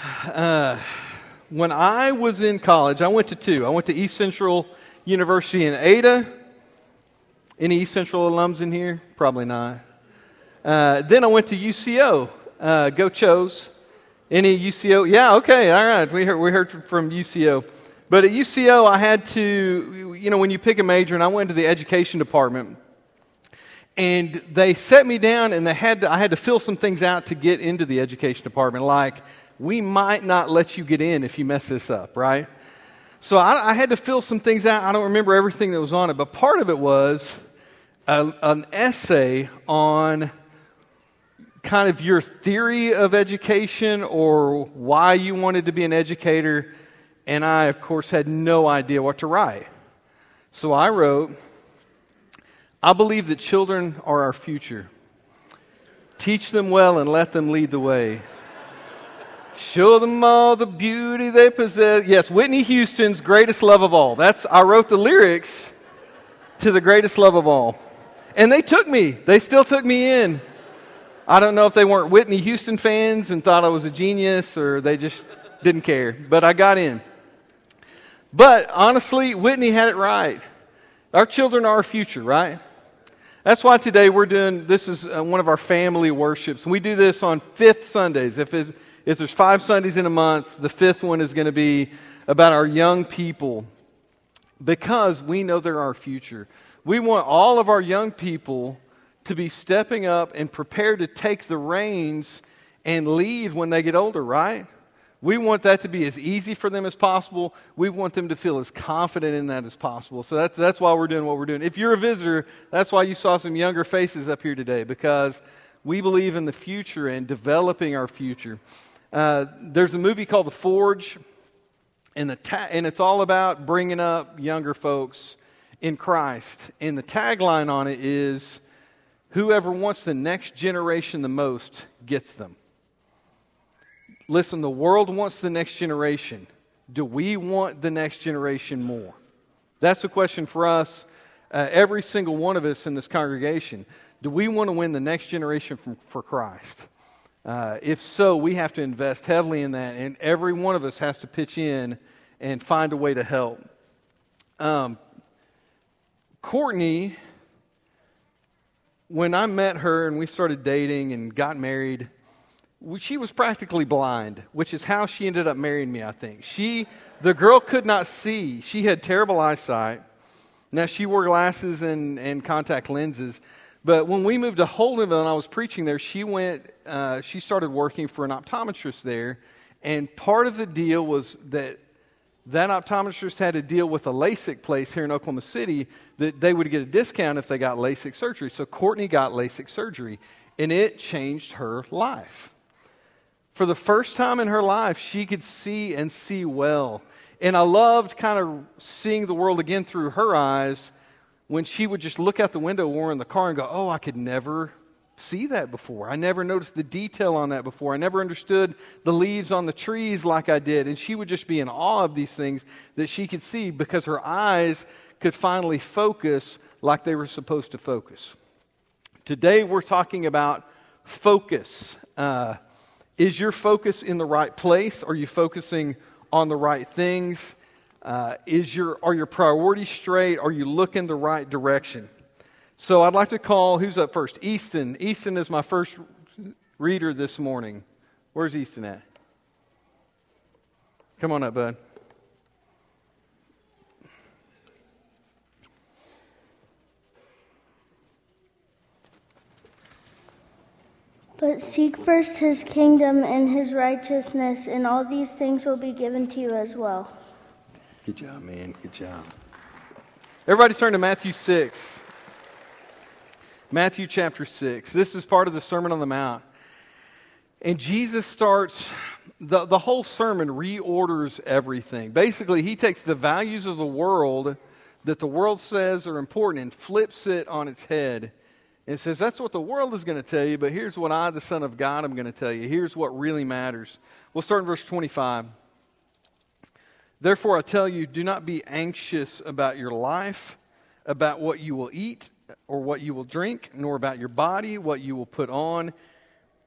Uh, when I was in college, I went to two. I went to East Central University in Ada. Any East Central alums in here? Probably not. Then I went to UCO. Go Chos. Any UCO? Yeah, okay, all right. We heard from UCO. But at UCO, I had to, when you pick a major, and I went to the education department, and they set me down, and I had to fill some things out to get into the education department, like, we might not let you get in if you mess this up, right? So I had to fill some things out. I don't remember everything that was on it, but part of it was an essay on kind of your theory of education or why you wanted to be an educator, and I, of course, had no idea what to write. So I wrote, I believe that children are our future. Teach them well and let them lead the way. Show them all the beauty they possess. Yes, Whitney Houston's Greatest Love of All. I wrote the lyrics to the Greatest Love of All. And they took me. They still took me in. I don't know if they weren't Whitney Houston fans and thought I was a genius or they just didn't care. But I got in. But honestly, Whitney had it right. Our children are our future, right? That's why today this is one of our family worships. We do this on fifth Sundays. If there's 5 Sundays in a month, the fifth one is going to be about our young people because we know they're our future. We want all of our young people to be stepping up and prepared to take the reins and lead when they get older, right? We want that to be as easy for them as possible. We want them to feel as confident in that as possible. So that's why we're doing what we're doing. If you're a visitor, that's why you saw some younger faces up here today, because we believe in the future and developing our future. There's a movie called The Forge, and it's all about bringing up younger folks in Christ. And the tagline on it is, whoever wants the next generation the most gets them. Listen, the world wants the next generation. Do we want the next generation more? That's a question for us, every single one of us in this congregation. Do we want to win the next generation for Christ? If so, we have to invest heavily in that, and every one of us has to pitch in and find a way to help. Courtney, when I met her and we started dating and got married, she was practically blind, which is how she ended up marrying me, I think. The girl could not see. She had terrible eyesight. Now, she wore glasses and contact lenses. But when we moved to Holdenville and I was preaching there, she started working for an optometrist there. And part of the deal was that optometrist had to deal with a LASIK place here in Oklahoma City that they would get a discount if they got LASIK surgery. So Courtney got LASIK surgery, and it changed her life. For the first time in her life, she could see and see well. And I loved kind of seeing the world again through her eyes when she would just look out the window when we're in the car and go, oh, I could never see that before. I never noticed the detail on that before. I never understood the leaves on the trees like I did. And she would just be in awe of these things that she could see because her eyes could finally focus like they were supposed to focus. Today we're talking about focus. Is your focus in the right place? Are you focusing on the right things? Are your priorities straight? Are you looking the right direction? So I'd like to call, who's up first? Easton. Easton is my first reader this morning. Where's Easton at? Come on up, bud. But seek first his kingdom and his righteousness, and all these things will be given to you as well. Good job, man. Good job. Everybody turn to Matthew 6. Matthew chapter 6. This is part of the Sermon on the Mount. And Jesus starts, the whole sermon reorders everything. Basically, he takes the values of the world that the world says are important and flips it on its head. And says, that's what the world is going to tell you, but here's what I, the Son of God, am going to tell you. Here's what really matters. We'll start in verse 25. Therefore, I tell you, do not be anxious about your life, about what you will eat or what you will drink, nor about your body, what you will put on.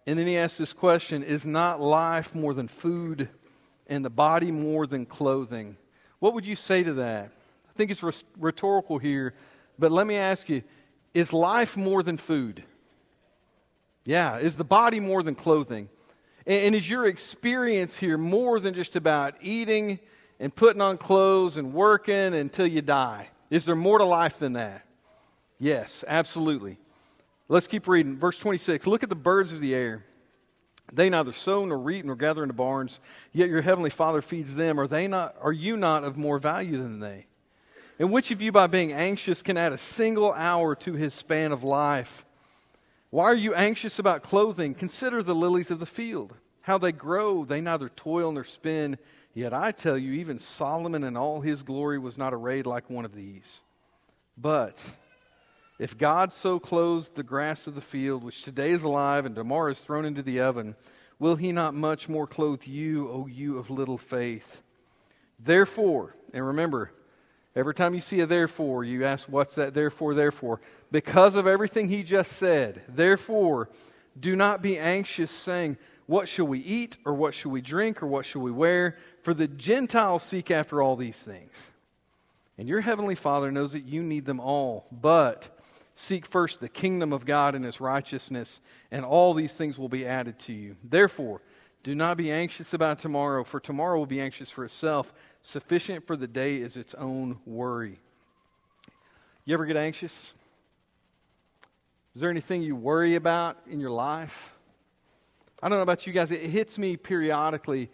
And then he asks this question, is not life more than food and the body more than clothing? What would you say to that? I think it's rhetorical here, but let me ask you, is life more than food? Yeah. Is the body more than clothing? And is your experience here more than just about eating and putting on clothes and working until you die? Is there more to life than that? Yes, absolutely. Let's keep reading. Verse 26, look at the birds of the air. They neither sow nor reap nor gather into barns, yet your heavenly Father feeds them. Are you not of more value than they? And which of you by being anxious can add a single hour to his span of life? Why are you anxious about clothing? Consider the lilies of the field, how they grow. They neither toil nor spin. Yet I tell you, even Solomon in all his glory was not arrayed like one of these. But if God so clothes the grass of the field, which today is alive and tomorrow is thrown into the oven, will he not much more clothe you, O you of little faith? Therefore, and remember, every time you see a therefore, you ask, what's that therefore? Because of everything he just said, therefore, do not be anxious, saying, what shall we eat, or what shall we drink, or what shall we wear? For the Gentiles seek after all these things. And your heavenly Father knows that you need them all. But seek first the kingdom of God and his righteousness, and all these things will be added to you. Therefore, do not be anxious about tomorrow, for tomorrow will be anxious for itself. Sufficient for the day is its own worry. You ever get anxious? Is there anything you worry about in your life? I don't know about you guys. It hits me periodically.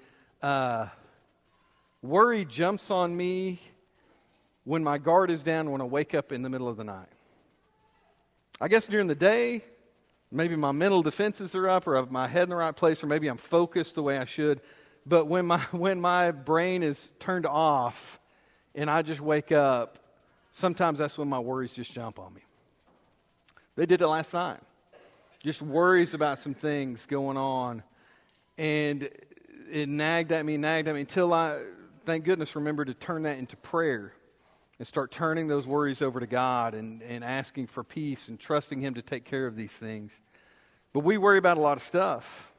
Worry jumps on me when my guard is down, when I wake up in the middle of the night. I guess during the day, maybe my mental defenses are up, or I have my head in the right place, or maybe I'm focused the way I should. But when my brain is turned off and I just wake up, sometimes that's when my worries just jump on me. They did it last night. Just worries about some things going on. And it nagged at me until I, thank goodness, remembered to turn that into prayer and start turning those worries over to God and asking for peace and trusting him to take care of these things. But we worry about a lot of stuff.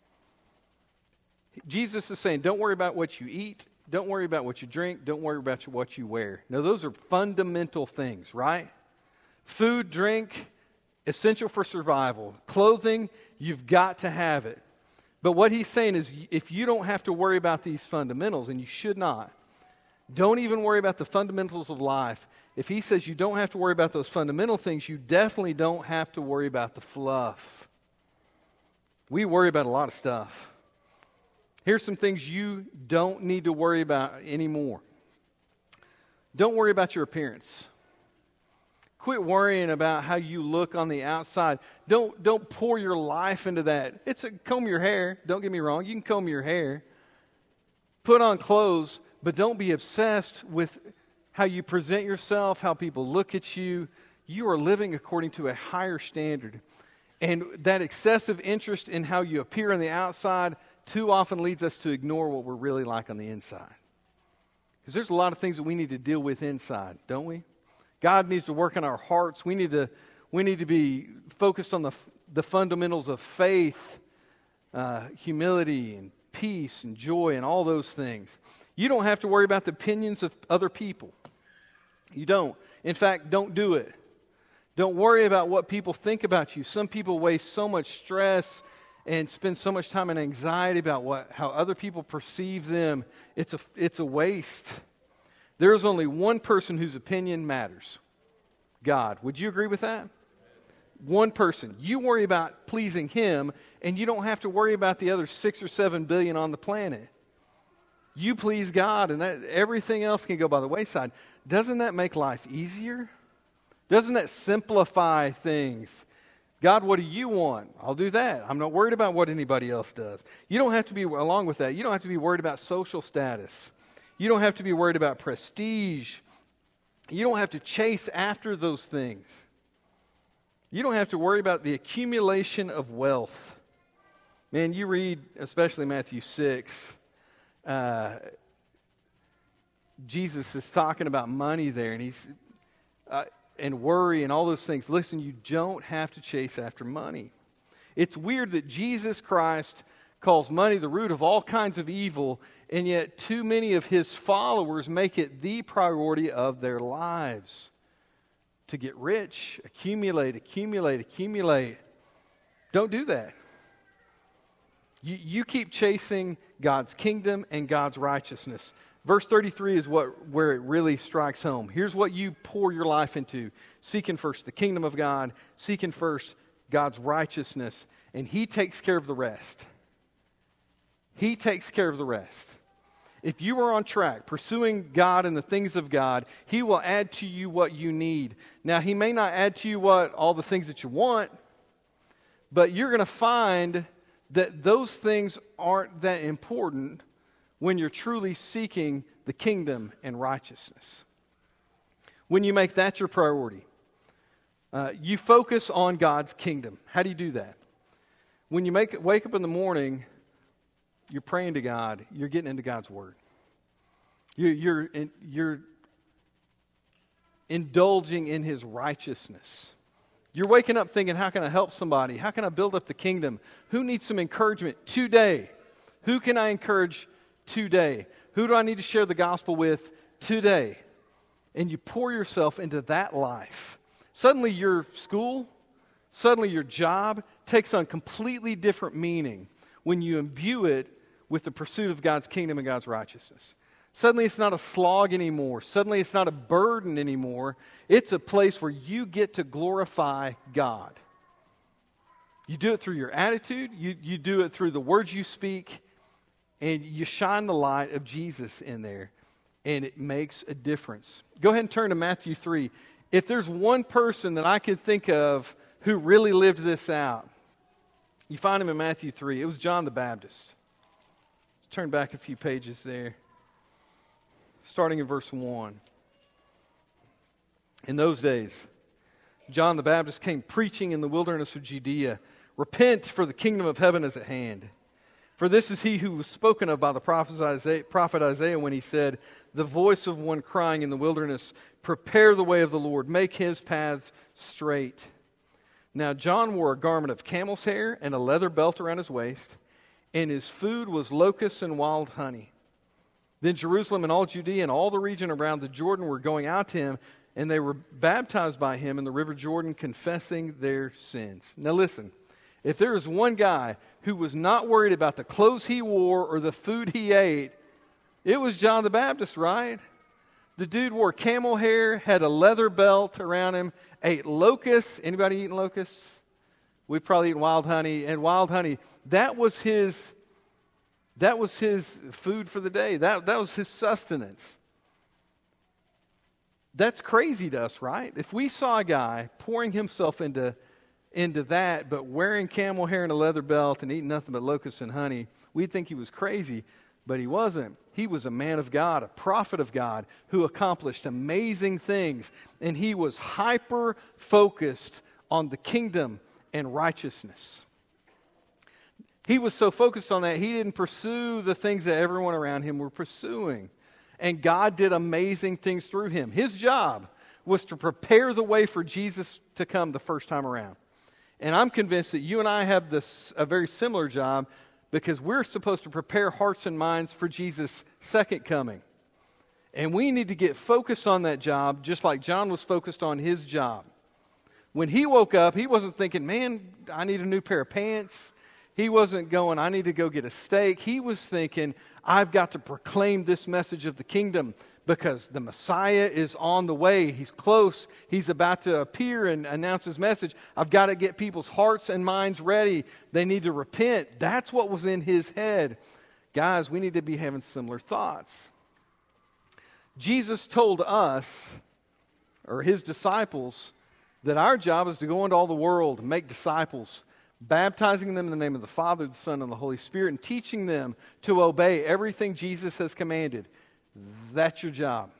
Jesus is saying, don't worry about what you eat. Don't worry about what you drink. Don't worry about what you wear. Now, those are fundamental things, right? Food, drink, essential for survival. Clothing, you've got to have it. But what he's saying is, if you don't have to worry about these fundamentals, and you should not, don't even worry about the fundamentals of life. If he says you don't have to worry about those fundamental things, you definitely don't have to worry about the fluff. We worry about a lot of stuff. Here's some things you don't need to worry about anymore. Don't worry about your appearance. Quit worrying about how you look on the outside. Don't pour your life into that. Comb your hair. Don't get me wrong. You can comb your hair. Put on clothes, but don't be obsessed with how you present yourself, how people look at you. You are living according to a higher standard. And that excessive interest in how you appear on the outside too often leads us to ignore what we're really like on the inside. Because there's a lot of things that we need to deal with inside, don't we? God needs to work in our hearts. We need to be focused on the fundamentals of faith, humility, and peace, and joy, and all those things. You don't have to worry about the opinions of other people. You don't. In fact, don't do it. Don't worry about what people think about you. Some people waste so much stress and spend so much time in anxiety about how other people perceive them. It's a waste. There is only one person whose opinion matters. God. Would you agree with that? One person. You worry about pleasing him, and you don't have to worry about the other 6 or 7 billion on the planet. You please God, and everything else can go by the wayside. Doesn't that make life easier? Doesn't that simplify things? God, what do you want? I'll do that. I'm not worried about what anybody else does. You don't have to be, along with that, you don't have to be worried about social status. You don't have to be worried about prestige. You don't have to chase after those things. You don't have to worry about the accumulation of wealth. Man, you read, especially Matthew 6, Jesus is talking about money there, and he's and worry and all those things. Listen, you don't have to chase after money. It's weird that Jesus Christ calls money the root of all kinds of evil, and yet too many of his followers make it the priority of their lives. To get rich, accumulate. Don't do that. You keep chasing God's kingdom and God's righteousness. Verse 33 is where it really strikes home. Here's what you pour your life into. Seeking first the kingdom of God, seeking first God's righteousness, and he takes care of the rest. He takes care of the rest. If you are on track, pursuing God and the things of God, he will add to you what you need. Now, he may not add to you all the things that you want, but you're going to find that those things aren't that important when you're truly seeking the kingdom and righteousness. When you make that your priority, you focus on God's kingdom. How do you do that? When you wake up in the morning, you're praying to God. You're getting into God's Word. You're indulging in His righteousness. You're waking up thinking, how can I help somebody? How can I build up the kingdom? Who needs some encouragement today? Who can I encourage today? Who do I need to share the gospel with today? And you pour yourself into that life. Suddenly your school, suddenly your job takes on completely different meaning when you imbue it with the pursuit of God's kingdom and God's righteousness. Suddenly it's not a slog anymore. Suddenly it's not a burden anymore. It's a place where you get to glorify God. You do it through your attitude. You do it through the words you speak. And you shine the light of Jesus in there. And it makes a difference. Go ahead and turn to Matthew 3. If there's one person that I could think of who really lived this out, you find him in Matthew 3. It was John the Baptist. Turn back a few pages there. Starting in verse 1. In those days, John the Baptist came preaching in the wilderness of Judea, "Repent, for the kingdom of heaven is at hand. For this is he who was spoken of by the prophet Isaiah when he said, 'The voice of one crying in the wilderness, prepare the way of the Lord, make his paths straight.' Now John wore a garment of camel's hair and a leather belt around his waist, and his food was locusts and wild honey. Then Jerusalem and all Judea and all the region around the Jordan were going out to him, and they were baptized by him in the river Jordan, confessing their sins." Now listen, if there is one guy who was not worried about the clothes he wore or the food he ate, it was John the Baptist, right? The dude wore camel hair, had a leather belt around him, ate locusts. Anybody eating locusts? We've probably eaten wild honey. And wild honey, that was his food for the day. That was his sustenance. That's crazy to us, right? If we saw a guy pouring himself into that, but wearing camel hair and a leather belt and eating nothing but locusts and honey, we'd think he was crazy. But he wasn't. He was a man of God, a prophet of God, who accomplished amazing things. And he was hyper-focused on the kingdom and righteousness. He was so focused on that, he didn't pursue the things that everyone around him were pursuing. And God did amazing things through him. His job was to prepare the way for Jesus to come the first time around. And I'm convinced that you and I have a very similar job, because we're supposed to prepare hearts and minds for Jesus' second coming. And we need to get focused on that job, just like John was focused on his job. When he woke up, he wasn't thinking, man, I need a new pair of pants. He wasn't going, I need to go get a steak. He was thinking, I've got to proclaim this message of the kingdom, because the Messiah is on the way. He's close. He's about to appear and announce his message. I've got to get people's hearts and minds ready. They need to repent. That's what was in his head. Guys, we need to be having similar thoughts. Jesus told us, or his disciples, that our job is to go into all the world and make disciples, baptizing them in the name of the Father, the Son, and the Holy Spirit, and teaching them to obey everything Jesus has commanded. That's your job.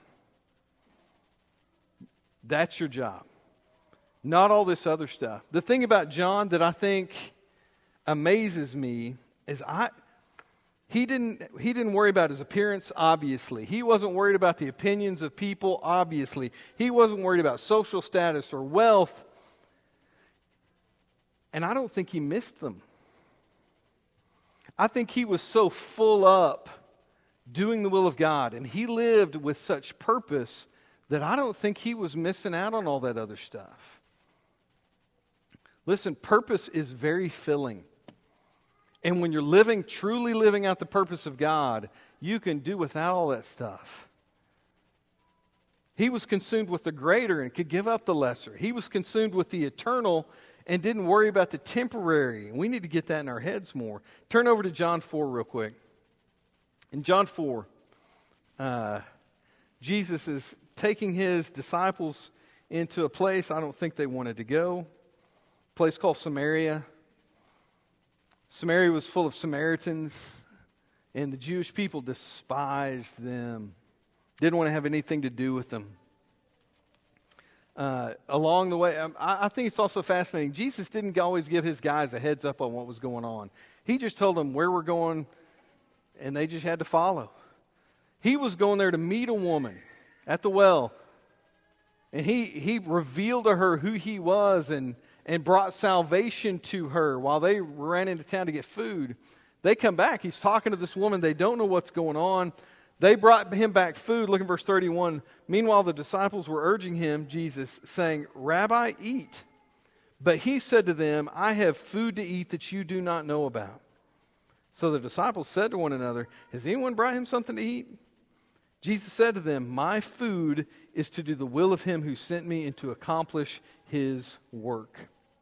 That's your job. Not all this other stuff. The thing about John that I think amazes me is he didn't worry about his appearance, obviously. He wasn't worried about the opinions of people, obviously. He wasn't worried about social status or wealth. And I don't think he missed them. I think he was so full up doing the will of God, and he lived with such purpose that I don't think he was missing out on all that other stuff. Listen, purpose is very filling. And when you're truly living out the purpose of God, you can do without all that stuff. He was consumed with the greater and could give up the lesser. He was consumed with the eternal and didn't worry about the temporary. We need to get that in our heads more. Turn over to John 4 real quick. In John 4, Jesus is taking his disciples into a place I don't think they wanted to go, a place called Samaria. Samaria was full of Samaritans, and the Jewish people despised them, didn't want to have anything to do with them. Along the way, I think it's also fascinating. Jesus didn't always give his guys a heads up on what was going on. He just told them where we're going, and they just had to follow. He was going there to meet a woman at the well, and he revealed to her who he was and brought salvation to her while they ran into town to get food. They come back. He's talking to this woman. They don't know what's going on. They brought him back food. Look at verse 31. Meanwhile, the disciples were urging him, Jesus, saying, Rabbi, eat. But he said to them, I have food to eat that you do not know about. So the disciples said to one another, has anyone brought him something to eat? Jesus said to them, my food is to do the will of him who sent me and to accomplish his work.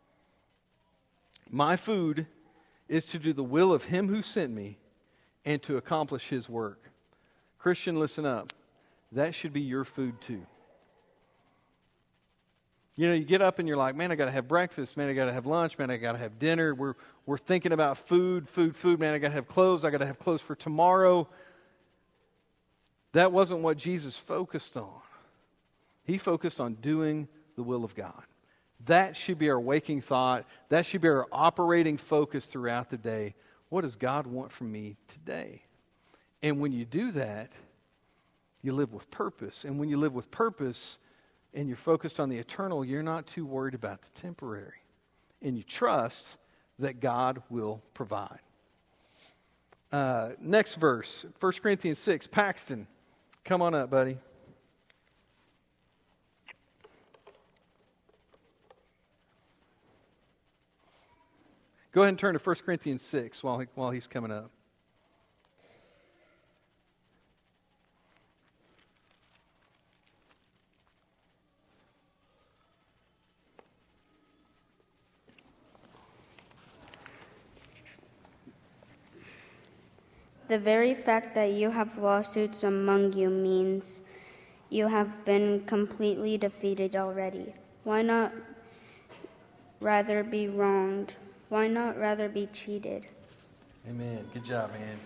My food is to do the will of him who sent me and to accomplish his work. Christian, listen up. That should be your food too. You know, you get up and you're like, man, I got to have breakfast. Man, I got to have lunch. Man, I got to have dinner. We're thinking about food. Man, I got to have clothes. I got to have clothes for tomorrow. That wasn't what Jesus focused on. He focused on doing the will of God. That should be our waking thought. That should be our operating focus throughout the day. What does God want from me today? And when you do that, you live with purpose. And when you live with purpose and you're focused on the eternal, you're not too worried about the temporary. And you trust that God will provide. Next verse, 1 Corinthians 6. Paxton, come on up, buddy. Go ahead and turn to 1 Corinthians 6 while he's coming up. The very fact that you have lawsuits among you means you have been completely defeated already. Why not rather be wronged? Why not rather be cheated? Amen. Good job, man.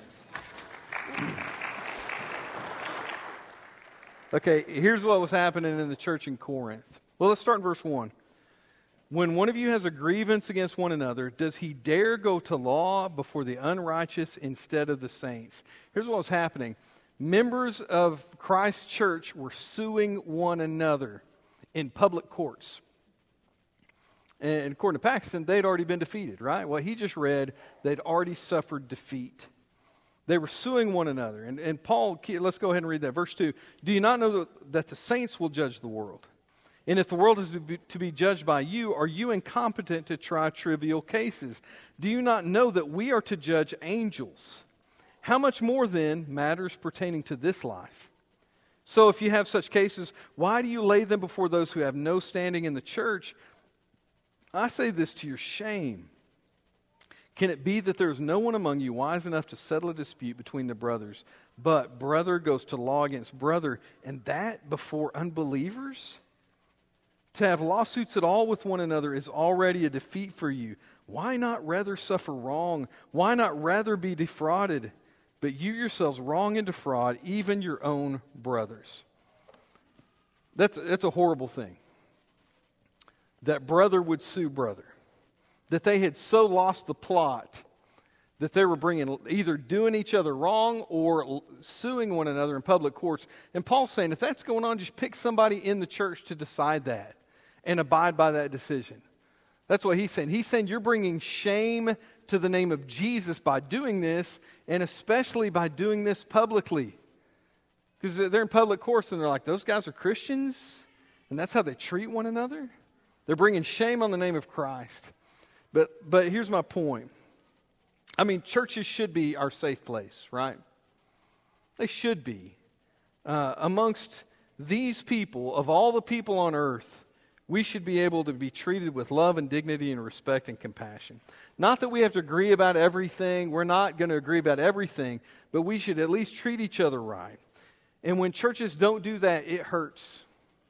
Okay, here's what was happening in the church in Corinth. Well, let's start in verse 1. When one of you has a grievance against one another, does he dare go to law before the unrighteous instead of the saints? Here's what was happening. Members of Christ's church were suing one another in public courts. And according to Paxton, they'd already been defeated, right? What he just read, they'd already suffered defeat. They were suing one another. And Paul, let's go ahead and read that. Verse 2, do you not know that the saints will judge the world? And if the world is to be judged by you, are you incompetent to try trivial cases? Do you not know that we are to judge angels? How much more then matters pertaining to this life? So if you have such cases, why do you lay them before those who have no standing in the church? I say this to your shame. Can it be that there is no one among you wise enough to settle a dispute between the brothers, but brother goes to law against brother, and that before unbelievers? To have lawsuits at all with one another is already a defeat for you. Why not rather suffer wrong? Why not rather be defrauded? But you yourselves wrong and defraud even your own brothers. That's a horrible thing. That brother would sue brother. That they had so lost the plot that they were either doing each other wrong or suing one another in public courts. And Paul's saying, if that's going on, just pick somebody in the church to decide that and abide by that decision. That's what he's saying. He's saying you're bringing shame to the name of Jesus by doing this, and especially by doing this publicly. Because they're in public course and they're like, those guys are Christians? And that's how they treat one another? They're bringing shame on the name of Christ. But here's my point. I mean, churches should be our safe place, right? They should be. Amongst these people, of all the people on earth, we should be able to be treated with love and dignity and respect and compassion. Not that we have to agree about everything. We're not going to agree about everything. But we should at least treat each other right. And when churches don't do that, it hurts.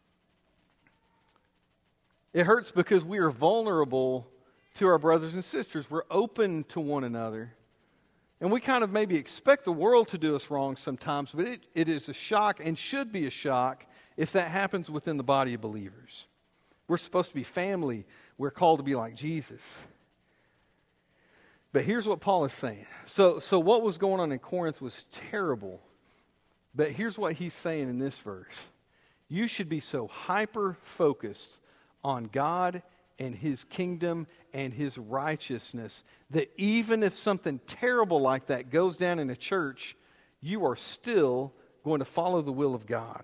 It hurts because we are vulnerable to our brothers and sisters. We're open to one another. And we kind of maybe expect the world to do us wrong sometimes, but it is a shock and should be a shock if that happens within the body of believers. We're supposed to be family. We're called to be like Jesus. But here's what Paul is saying. So what was going on in Corinth was terrible. But here's what he's saying in this verse. You should be so hyper-focused on God and His kingdom and His righteousness that even if something terrible like that goes down in a church, you are still going to follow the will of God.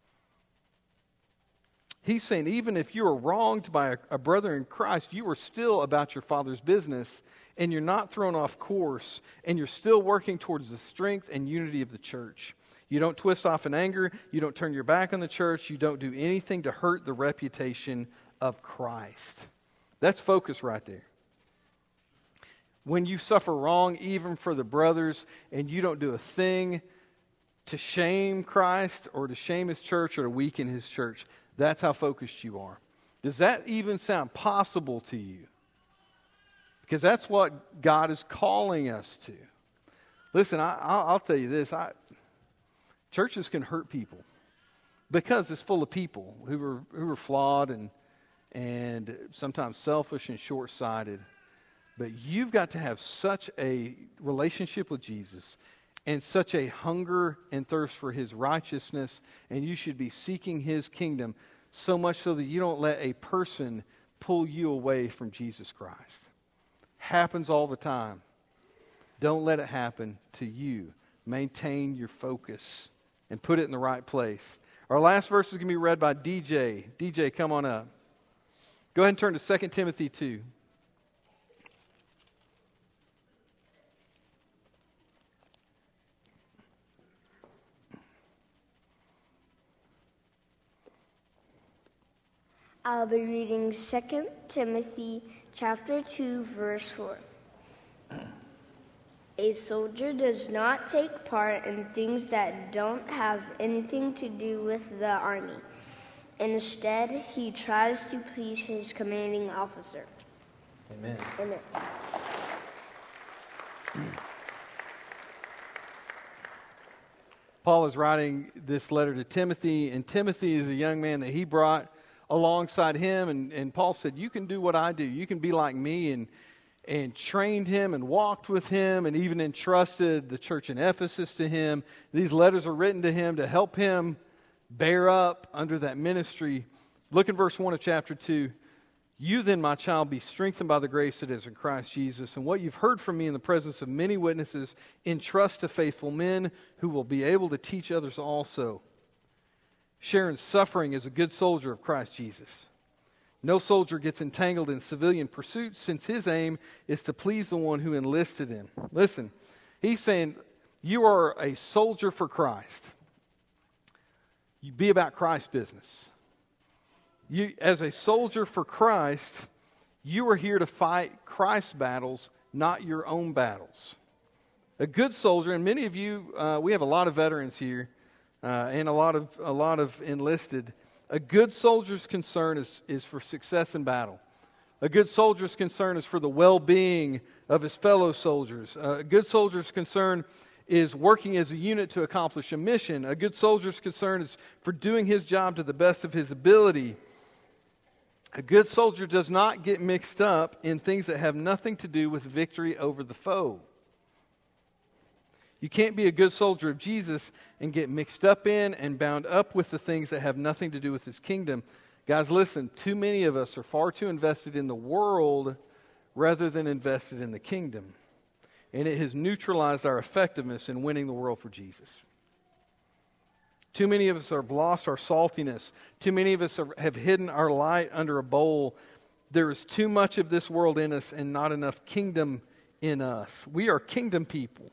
He's saying even if you are wronged by a brother in Christ, you are still about your Father's business and you're not thrown off course and you're still working towards the strength and unity of the church. You don't twist off in anger. You don't turn your back on the church. You don't do anything to hurt the reputation of Christ. That's focus right there. When you suffer wrong, even for the brothers, and you don't do a thing to shame Christ or to shame His church or to weaken His church, that's how focused you are. Does that even sound possible to you? Because that's what God is calling us to. Listen, I'll tell you this. Churches can hurt people because it's full of people who are flawed and sometimes selfish and short-sighted. But you've got to have such a relationship with Jesus and such a hunger and thirst for His righteousness, and you should be seeking His kingdom so much so that you don't let a person pull you away from Jesus Christ. Happens all the time. Don't let it happen to you. Maintain your focus and put it in the right place. Our last verse is going to be read by DJ. DJ, come on up. Go ahead and turn to 2 Timothy 2. I'll be reading 2 Timothy chapter 2, verse 4. A soldier does not take part in things that don't have anything to do with the army. Instead, he tries to please his commanding officer. Amen. Amen. Paul is writing this letter to Timothy, and Timothy is a young man that he brought alongside him, and Paul said, you can do what I do. You can be like me, and trained him and walked with him and even entrusted the church in Ephesus to him. These letters are written to him to help him bear up under that ministry. Look in verse 1 of chapter 2. You then, my child, be strengthened by the grace that is in Christ Jesus, and what you've heard from me in the presence of many witnesses, entrust to faithful men who will be able to teach others also. Share in suffering as a good soldier of Christ Jesus. No soldier gets entangled in civilian pursuits, since his aim is to please the one who enlisted him. Listen, he's saying you are a soldier for Christ. You be about Christ's business. You, as a soldier for Christ, you are here to fight Christ's battles, not your own battles. A good soldier, and many of you, we have a lot of veterans here, and a lot of enlisted. A good soldier's concern is for success in battle. A good soldier's concern is for the well-being of his fellow soldiers. A good soldier's concern is working as a unit to accomplish a mission. A good soldier's concern is for doing his job to the best of his ability. A good soldier does not get mixed up in things that have nothing to do with victory over the foe. You can't be a good soldier of Jesus and get mixed up in and bound up with the things that have nothing to do with His kingdom. Guys, listen, too many of us are far too invested in the world rather than invested in the kingdom. And it has neutralized our effectiveness in winning the world for Jesus. Too many of us have lost our saltiness. Too many of us have hidden our light under a bowl. There is too much of this world in us and not enough kingdom in us. We are kingdom people.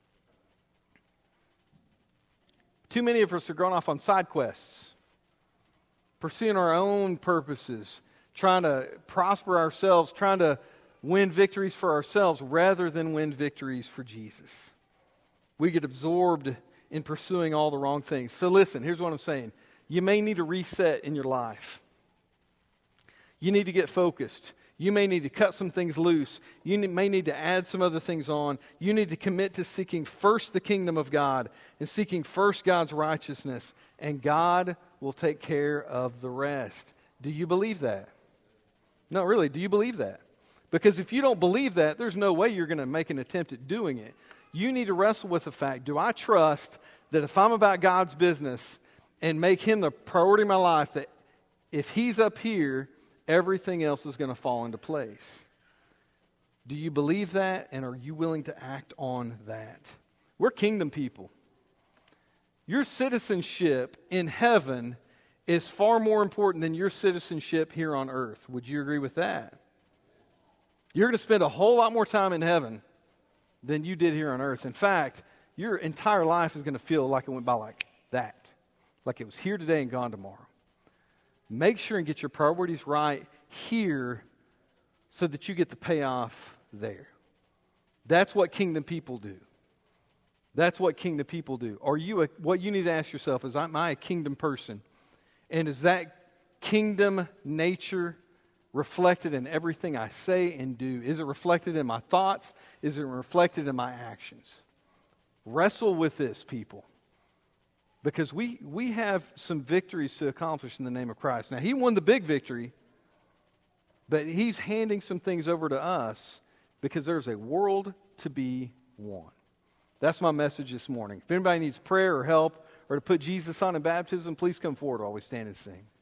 Too many of us are going off on side quests, pursuing our own purposes, trying to prosper ourselves, trying to win victories for ourselves rather than win victories for Jesus. We get absorbed in pursuing all the wrong things. So listen, here's what I'm saying. You may need to reset in your life. You need to get focused. You may need to cut some things loose. You may need to add some other things on. You need to commit to seeking first the kingdom of God and seeking first God's righteousness, and God will take care of the rest. Do you believe that? No, really, do you believe that? Because if you don't believe that, there's no way you're going to make an attempt at doing it. You need to wrestle with the fact, do I trust that if I'm about God's business and make Him the priority of my life, that if He's up here, everything else is going to fall into place? Do you believe that, and are you willing to act on that? We're kingdom people. Your citizenship in heaven is far more important than your citizenship here on earth. Would you agree with that? You're going to spend a whole lot more time in heaven than you did here on earth. In fact, your entire life is going to feel like it went by like that. Like it was here today and gone tomorrow. Make sure and get your priorities right here so that you get the payoff there. That's what kingdom people do. That's what kingdom people do. What you need to ask yourself is, am I a kingdom person? And is that kingdom nature reflected in everything I say and do? Is it reflected in my thoughts? Is it reflected in my actions? Wrestle with this, people. Because we have some victories to accomplish in the name of Christ. Now, He won the big victory, but He's handing some things over to us because there's a world to be won. That's my message this morning. If anybody needs prayer or help or to put Jesus on in baptism, please come forward while we stand and sing.